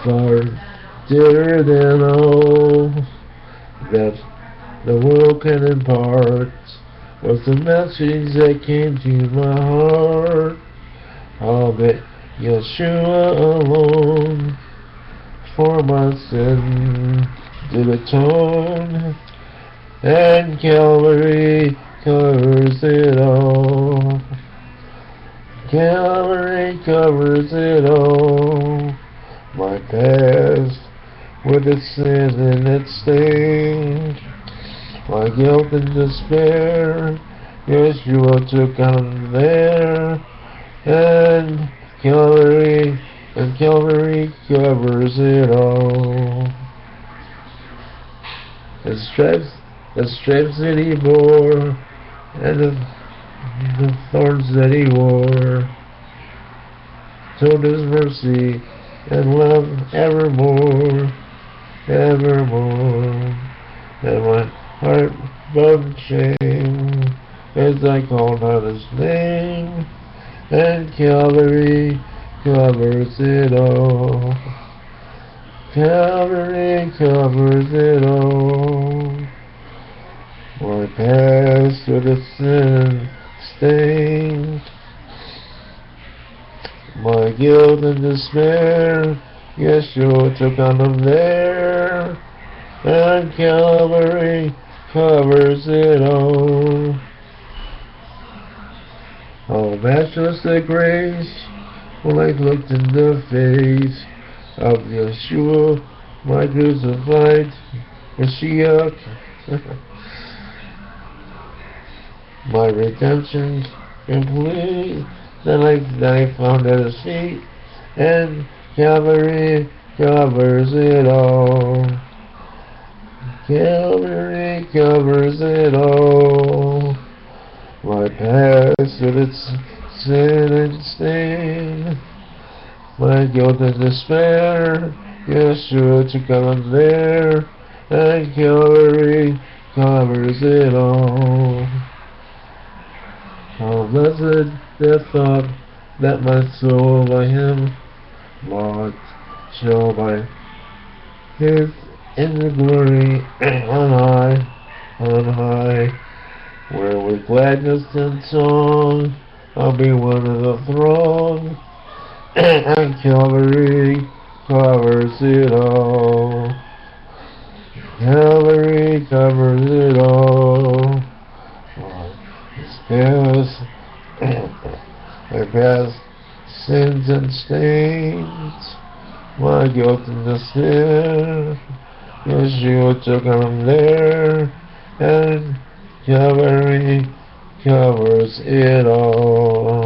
far dearer than all that the world can impart was the message that came to my heart. All that Yeshua alone for my sin did atone, and Calvary covers it all. Calvary covers it all. My past with its sin and its stain, my guilt and despair, Yeshua took on there, and Calvary covers it all. The stripes that he bore, and the thorns that he wore, told his mercy and love evermore, evermore. And my heart bowed in shame as I called out his name, and Calvary covers it all. Calvary covers it all. My past with its sin stained, my guilt and despair, Yeshua took on them there, and Calvary covers it all. Oh, matchless the grace when I looked in the face of Yeshua, my crucified Mashiach. My redemption complete, then I found at his feet, and Calvary covers it all. Calvary covers it all. My past with its sin and stain, my guilt and despair, Yeshua took on there, and Calvary covers it all. How blessed the thought that my soul by him bought shall by his in the glory on high, where with gladness and song I'll be one of the throng, and Calvary covers it all. Calvary covers it all. My past sins and stains, my guilt and despair, Yeshua took on there, and Calvary covers it all.